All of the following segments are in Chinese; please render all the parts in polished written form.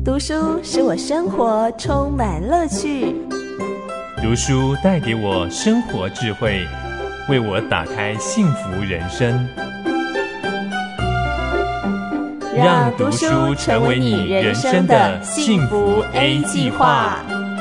读书使我生活充满乐趣， 读书带给我生活智慧，为我打开幸福人生。让读书成为你人生的幸福 A 计划。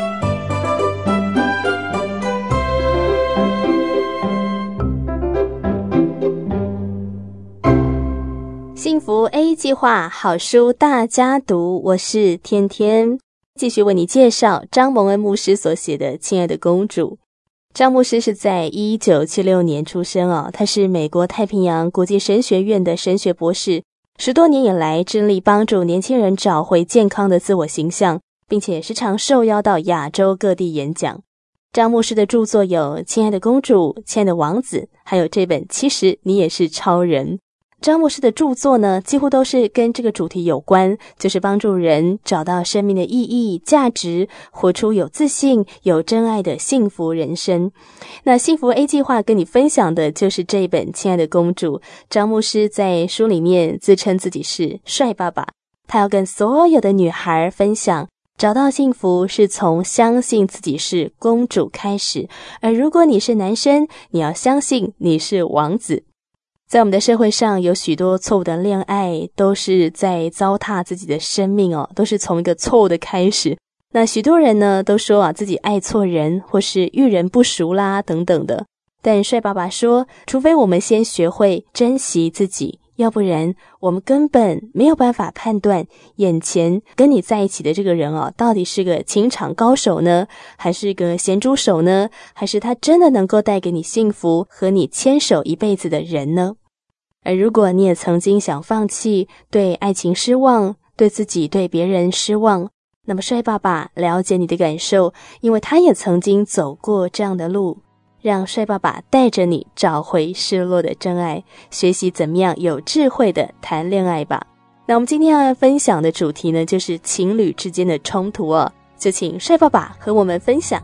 幸福 A 计划，好书大家读，我是天天，继续为你介绍张蒙恩牧师所写的《亲爱的公主》。张牧师是在1976年出生哦，他是美国太平洋国际神学院的神学博士，10多年以来致力帮助年轻人找回健康的自我形象，并且时常受邀到亚洲各地演讲。张牧师的著作有《亲爱的公主》、《亲爱的王子》，还有这本《其实你也是超人》。张牧师的著作呢，几乎都是跟这个主题有关，就是帮助人找到生命的意义、价值，活出有自信、有真爱的幸福人生。那幸福 A 计划跟你分享的就是这一本《亲爱的公主》。张牧师在书里面自称自己是帅爸爸，他要跟所有的女孩分享，找到幸福是从相信自己是公主开始，而如果你是男生，你要相信你是王子。在我们的社会上，有许多错误的恋爱都是在糟蹋自己的生命哦，都是从一个错误的开始。那许多人呢都说自己爱错人，或是遇人不淑啦等等的。但帅爸爸说，除非我们先学会珍惜自己，要不然我们根本没有办法判断眼前跟你在一起的这个人到底是个情场高手呢，还是个咸猪手呢，还是他真的能够带给你幸福，和你牵手一辈子的人呢？而如果你也曾经想放弃，对爱情失望，对自己对别人失望，那么帅爸爸了解你的感受，因为他也曾经走过这样的路。让帅爸爸带着你找回失落的真爱，学习怎么样有智慧的谈恋爱吧。那我们今天要分享的主题呢，就是情侣之间的冲突哦，就请帅爸爸和我们分享。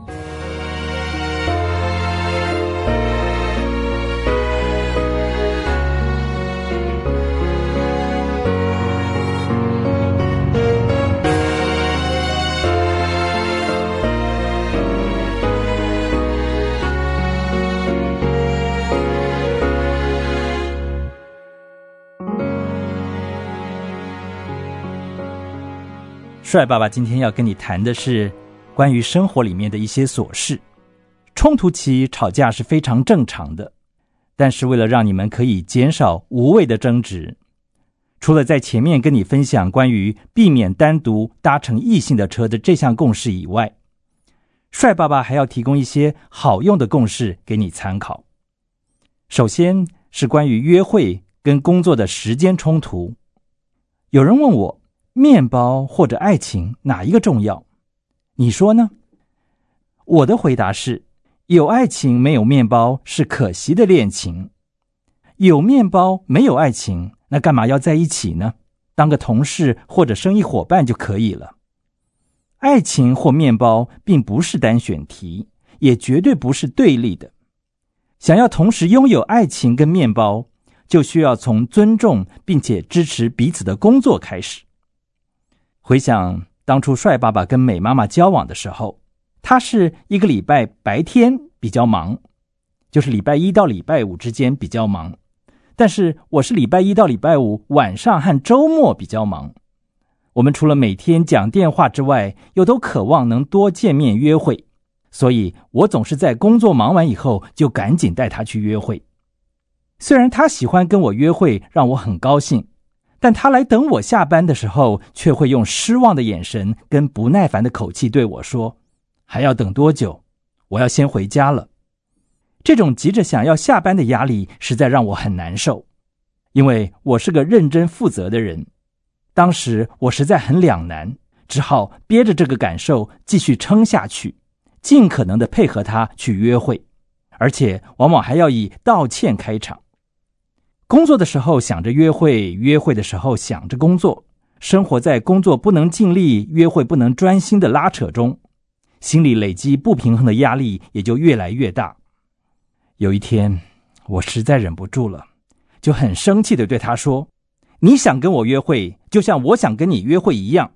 帅爸爸今天要跟你谈的是关于生活里面的一些琐事。冲突期吵架是非常正常的，但是为了让你们可以减少无谓的争执，除了在前面跟你分享关于避免单独搭乘异性的车的这项共识以外，帅爸爸还要提供一些好用的共识给你参考。首先是关于约会跟工作的时间冲突。有人问我，面包或者爱情哪一个重要？你说呢？我的回答是，有爱情没有面包是可惜的恋情。有面包没有爱情，那干嘛要在一起呢？当个同事或者生意伙伴就可以了。爱情或面包并不是单选题，也绝对不是对立的。想要同时拥有爱情跟面包，就需要从尊重并且支持彼此的工作开始。回想当初帅爸爸跟美妈妈交往的时候，他是一个礼拜白天比较忙，就是礼拜一到礼拜五之间比较忙，但是我是礼拜一到礼拜五晚上和周末比较忙。我们除了每天讲电话之外，又都渴望能多见面约会，所以我总是在工作忙完以后就赶紧带他去约会。虽然他喜欢跟我约会，让我很高兴，但他来等我下班的时候，却会用失望的眼神跟不耐烦的口气对我说，还要等多久？我要先回家了。这种急着想要下班的压力实在让我很难受，因为我是个认真负责的人。当时我实在很两难，只好憋着这个感受继续撑下去，尽可能的配合他去约会，而且往往还要以道歉开场。工作的时候想着约会，约会的时候想着工作，生活在工作不能尽力，约会不能专心的拉扯中，心里累积不平衡的压力也就越来越大。有一天，我实在忍不住了，就很生气地对他说，你想跟我约会，就像我想跟你约会一样，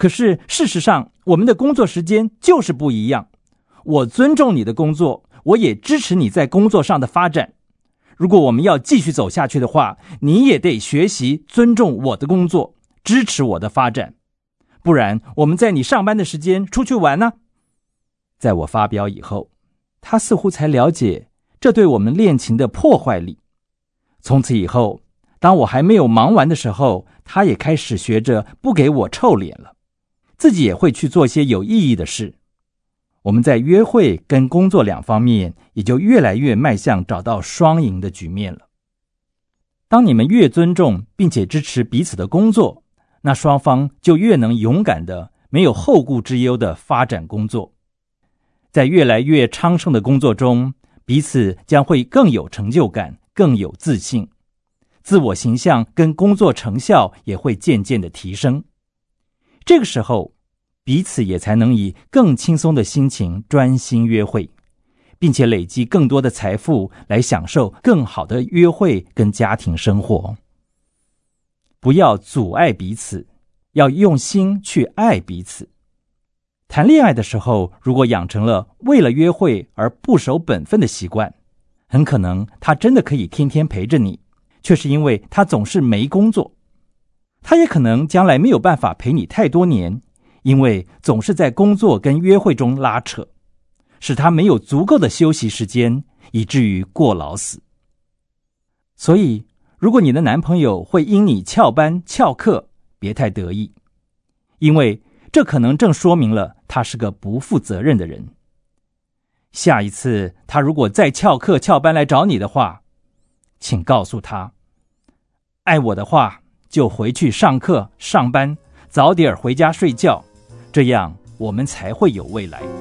可是事实上，我们的工作时间就是不一样。我尊重你的工作，我也支持你在工作上的发展。如果我们要继续走下去的话，你也得学习尊重我的工作，支持我的发展。不然，我们在你上班的时间出去玩呢？在我发表以后，他似乎才了解这对我们恋情的破坏力。从此以后，当我还没有忙完的时候，他也开始学着不给我臭脸了，自己也会去做些有意义的事。我们在约会跟工作两方面也就越来越迈向找到双赢的局面了。当你们越尊重并且支持彼此的工作，那双方就越能勇敢的、没有后顾之忧的发展工作。在越来越昌盛的工作中，彼此将会更有成就感，更有自信，自我形象跟工作成效也会渐渐的提升。这个时候，彼此也才能以更轻松的心情专心约会，并且累积更多的财富来享受更好的约会跟家庭生活。不要阻碍彼此，要用心去爱彼此。谈恋爱的时候，如果养成了为了约会而不守本分的习惯，很可能他真的可以天天陪着你，却是因为他总是没工作。他也可能将来没有办法陪你太多年，因为总是在工作跟约会中拉扯，使他没有足够的休息时间，以至于过劳死。所以，如果你的男朋友会因你翘班翘课，别太得意，因为这可能正说明了他是个不负责任的人。下一次他如果再翘课翘班来找你的话，请告诉他，爱我的话就回去上课上班，早点回家睡觉，这样我们才会有未来。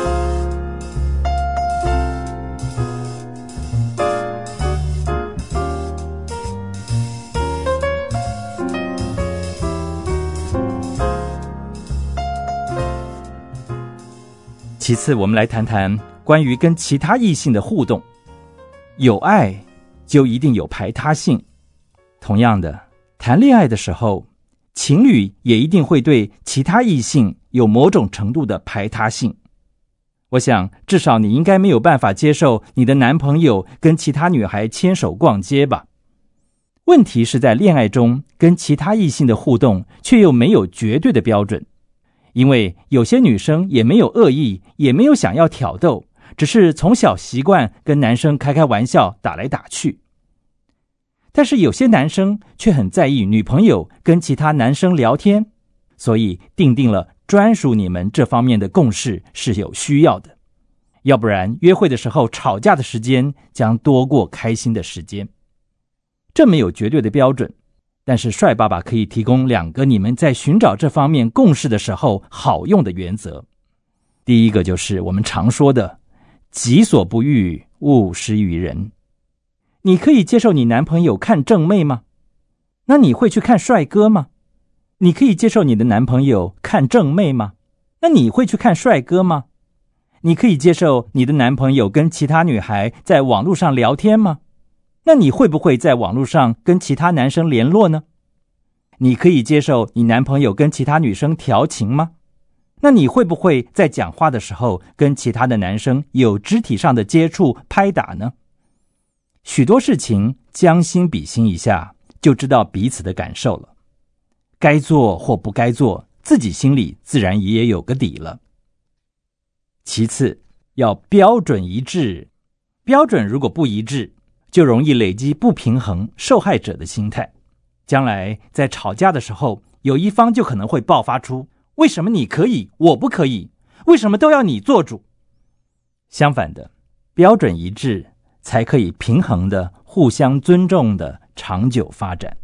其次，我们来谈谈关于跟其他异性的互动。有爱就一定有排他性。同样的，谈恋爱的时候，情侣也一定会对其他异性有某种程度的排他性。我想，至少你应该没有办法接受你的男朋友跟其他女孩牵手逛街吧？问题是在恋爱中跟其他异性的互动却又没有绝对的标准。因为有些女生也没有恶意，也没有想要挑逗，只是从小习惯跟男生开开玩笑，打来打去。但是有些男生却很在意女朋友跟其他男生聊天，所以订定了专属你们这方面的共识是有需要的。要不然约会的时候吵架的时间将多过开心的时间。这没有绝对的标准，但是帅爸爸可以提供2个你们在寻找这方面共识的时候好用的原则。第一个就是我们常说的己所不欲，勿施于人。你可以接受你男朋友看正妹吗？那你会去看帅哥吗？你可以接受你的男朋友看正妹吗？那你会去看帅哥吗？你可以接受你的男朋友跟其他女孩在网络上聊天吗？那你会不会在网络上跟其他男生联络呢？你可以接受你男朋友跟其他女生调情吗？那你会不会在讲话的时候跟其他的男生有肢体上的接触拍打呢？许多事情将心比心一下，就知道彼此的感受了。该做或不该做，自己心里自然也有个底了。其次，要标准一致。标准如果不一致，就容易累积不平衡、受害者的心态。将来在吵架的时候，有一方就可能会爆发出为什么你可以，我不可以？为什么都要你做主？相反的，标准一致才可以平衡的、互相尊重的长久发展。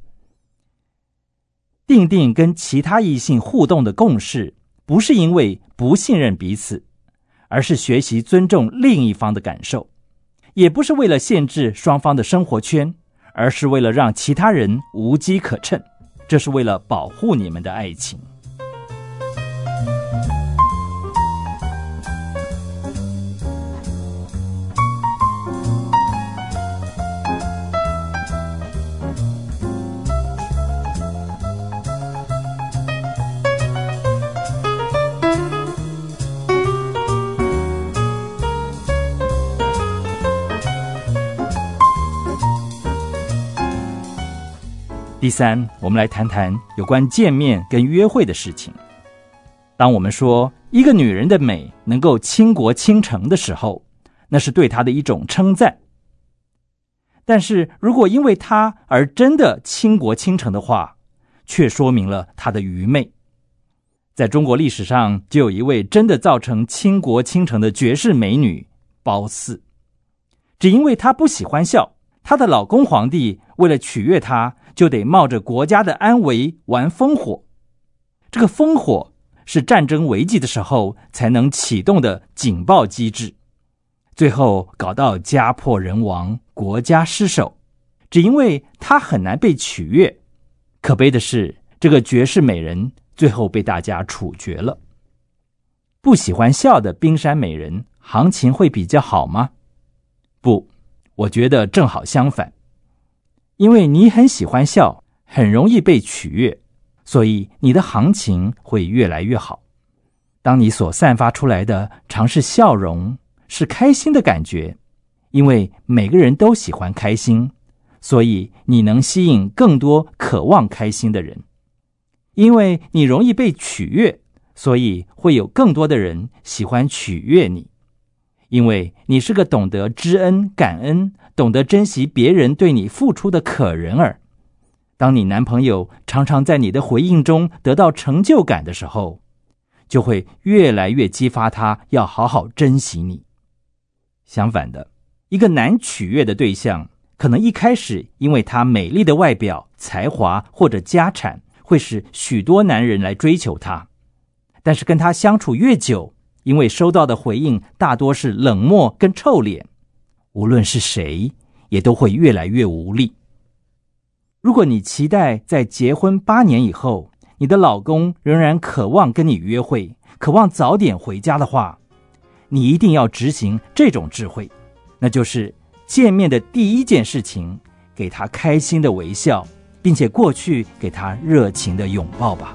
订定跟其他异性互动的共识，不是因为不信任彼此，而是学习尊重另一方的感受，也不是为了限制双方的生活圈，而是为了让其他人无机可乘，这是为了保护你们的爱情。 第三，我们来谈谈有关见面跟约会的事情。当我们说一个女人的美能够倾国倾城的时候，那是对她的一种称赞。但是如果因为她而真的倾国倾城的话，却说明了她的愚昧。在中国历史上就有一位真的造成倾国倾城的绝世美女褒姒，只因为她不喜欢笑，她的老公皇帝为了取悦她，就得冒着国家的安危玩烽火。这个烽火是战争危急的时候才能启动的警报机制，最后搞到家破人亡，国家失守，只因为她很难被取悦。可悲的是，这个绝世美人最后被大家处决了。不喜欢笑的冰山美人，行情会比较好吗？不，我觉得正好相反。因为你很喜欢笑，很容易被取悦，所以你的行情会越来越好。当你所散发出来的常是笑容，是开心的感觉，因为每个人都喜欢开心，所以你能吸引更多渴望开心的人。因为你容易被取悦，所以会有更多的人喜欢取悦你。因为你是个懂得知恩感恩，懂得珍惜别人对你付出的可人儿。当你男朋友常常在你的回应中得到成就感的时候，就会越来越激发他要好好珍惜你。相反的，一个难取悦的对象，可能一开始因为他美丽的外表、才华或者家产，会使许多男人来追求他。但是跟他相处越久，因为收到的回应大多是冷漠跟臭脸，无论是谁，也都会越来越无力。如果你期待在结婚8年以后，你的老公仍然渴望跟你约会，渴望早点回家的话，你一定要执行这种智慧，那就是见面的第一件事情，给他开心的微笑，并且过去给他热情的拥抱吧。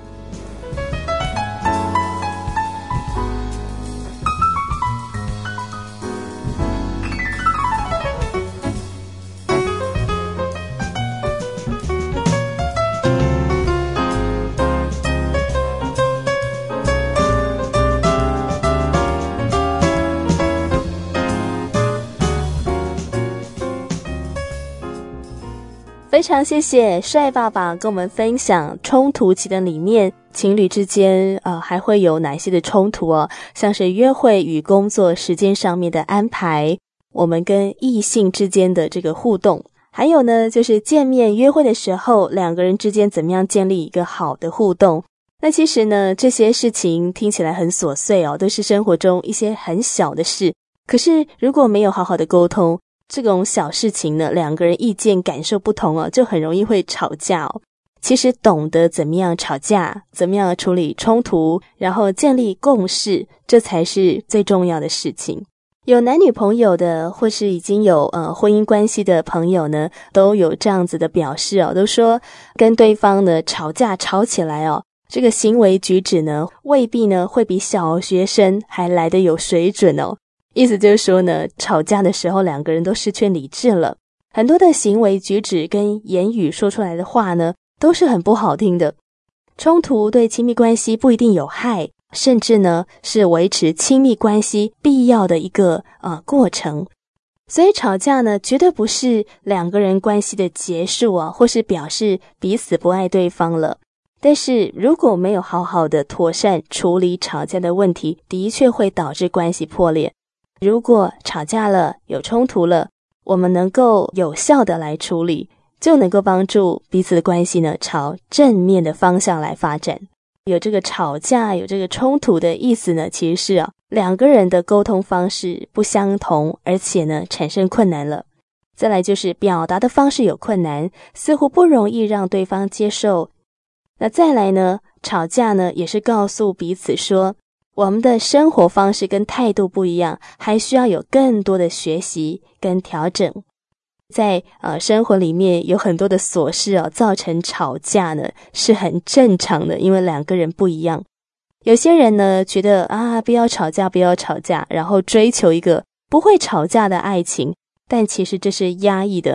非常谢谢帅爸爸跟我们分享冲突期的里面，情侣之间还会有哪些的冲突哦？像是约会与工作时间上面的安排，我们跟异性之间的这个互动，还有呢就是见面约会的时候，两个人之间怎么样建立一个好的互动。那其实呢，这些事情听起来很琐碎哦，都是生活中一些很小的事，可是如果没有好好的沟通，这种小事情呢，两个人意见感受不同哦，就很容易会吵架哦。其实懂得怎么样吵架，怎么样处理冲突，然后建立共识，这才是最重要的事情。有男女朋友的，或是已经有婚姻关系的朋友呢，都有这样子的表示哦，都说跟对方呢吵架吵起来哦，这个行为举止呢，未必呢会比小学生还来得有水准哦。意思就是说呢，吵架的时候两个人都失去理智了，很多的行为举止跟言语说出来的话呢，都是很不好听的。冲突对亲密关系不一定有害，甚至呢是维持亲密关系必要的一个过程。所以吵架呢，绝对不是两个人关系的结束啊，或是表示彼此不爱对方了。但是如果没有好好的妥善处理吵架的问题，的确会导致关系破裂。如果吵架了，有冲突了，我们能够有效的来处理，就能够帮助彼此的关系呢朝正面的方向来发展。有这个吵架，有这个冲突的意思呢，其实是两个人的沟通方式不相同，而且呢产生困难了。再来就是表达的方式有困难，似乎不容易让对方接受。那再来呢，吵架呢也是告诉彼此说，我们的生活方式跟态度不一样，还需要有更多的学习跟调整。在生活里面有很多的琐事造成吵架呢是很正常的，因为两个人不一样。有些人呢觉得不要吵架不要吵架，然后追求一个不会吵架的爱情，但其实这是压抑的。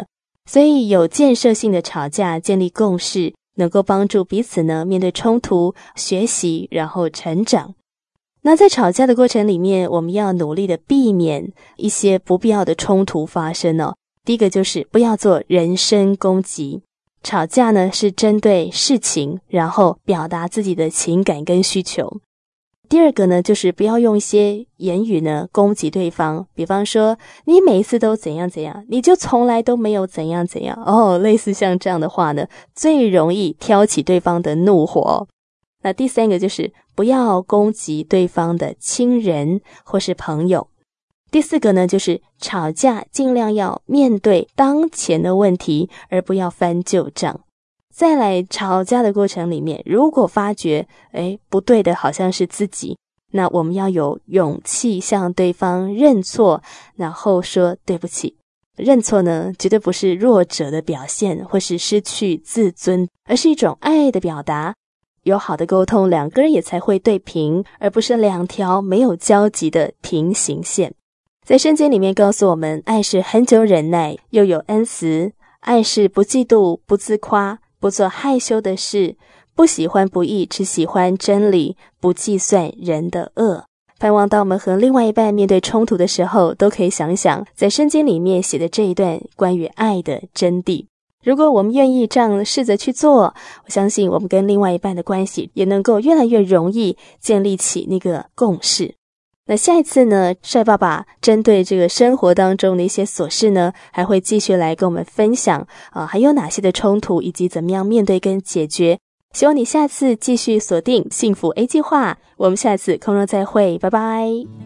所以有建设性的吵架，建立共识，能够帮助彼此呢面对冲突，学习，然后成长。那在吵架的过程里面，我们要努力的避免一些不必要的冲突发生哦。第一个就是不要做人身攻击，吵架呢是针对事情，然后表达自己的情感跟需求。第二个呢，就是不要用一些言语呢攻击对方，比方说你每一次都怎样怎样，你就从来都没有怎样怎样类似像这样的话呢，最容易挑起对方的怒火。那第三个就是不要攻击对方的亲人或是朋友。第四个呢，就是吵架尽量要面对当前的问题，而不要翻旧账。再来，吵架的过程里面，如果发觉不对的好像是自己，那我们要有勇气向对方认错，然后说对不起。认错呢，绝对不是弱者的表现或是失去自尊，而是一种爱的表达。有好的沟通，两个人也才会对平，而不是两条没有交集的平行线。在圣经里面告诉我们，爱是恒久忍耐，又有恩慈；爱是不嫉妒，不自夸，不做害羞的事，不喜欢不义，只喜欢真理，不计算人的恶。盼望当我们和另外一半面对冲突的时候，都可以想想在圣经里面写的这一段关于爱的真谛。如果我们愿意这样试着去做，我相信我们跟另外一半的关系也能够越来越容易建立起那个共识。那下一次呢，帅爸爸针对这个生活当中的一些琐事呢，还会继续来跟我们分享还有哪些的冲突，以及怎么样面对跟解决。希望你下次继续锁定幸福 A 计划，我们下次空中再会，拜拜。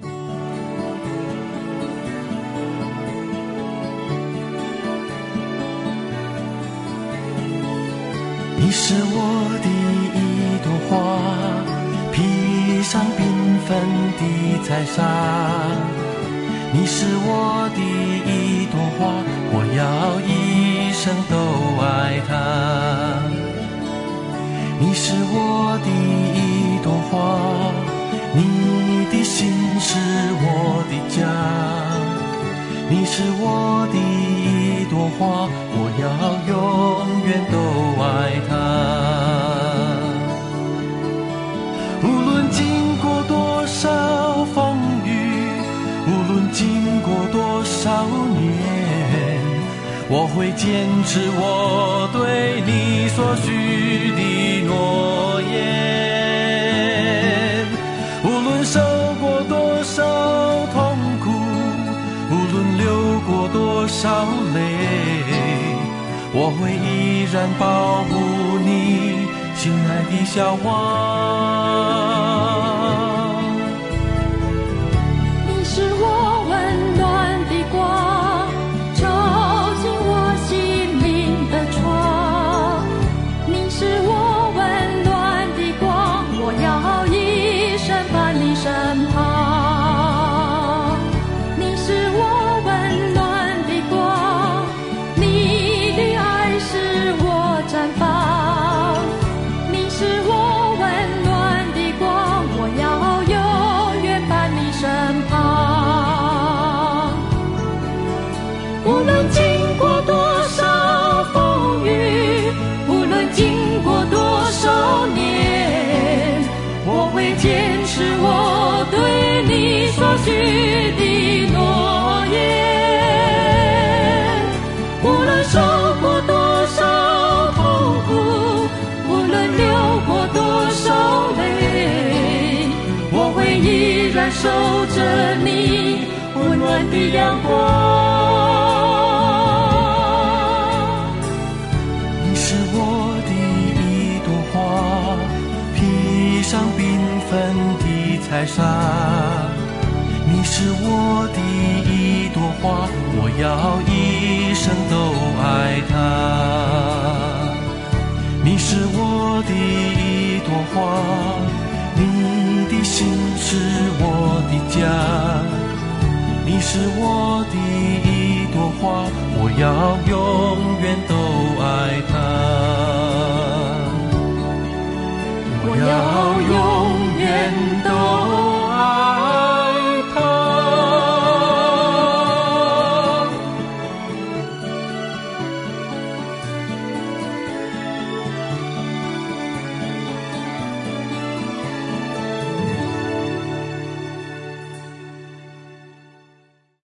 你是我的一朵花，披上缤纷的彩纱。你是我的一朵花，我要一生都爱它。你是我的一朵花，你的心是我的家。你是我的一朵花，我要永远都爱它。无论经过多少风雨，无论经过多少年，我会坚持我对你所许的诺言。无论受过多少痛苦，无论流过多少泪，我会依然保护你，亲爱的小花。 你是我温暖的光，照进我心灵的窗。你是我温暖的光，我要一生伴你身旁。你是我温暖的光，你的爱使我绽放。你是我温暖的光，我要永远伴你身旁。无论经过多少风雨，无论经过多少年，我会坚持我对你所许的诺言。无论受过多少痛苦，无论流过多少泪，我会依然守着你温暖的阳光。 你是我的一朵花，披上缤纷的彩纱。你是我的一朵花，我要一生都爱它。你是我的一朵花，你的心是我的家。你是我的一朵花，我要永远都爱它。我要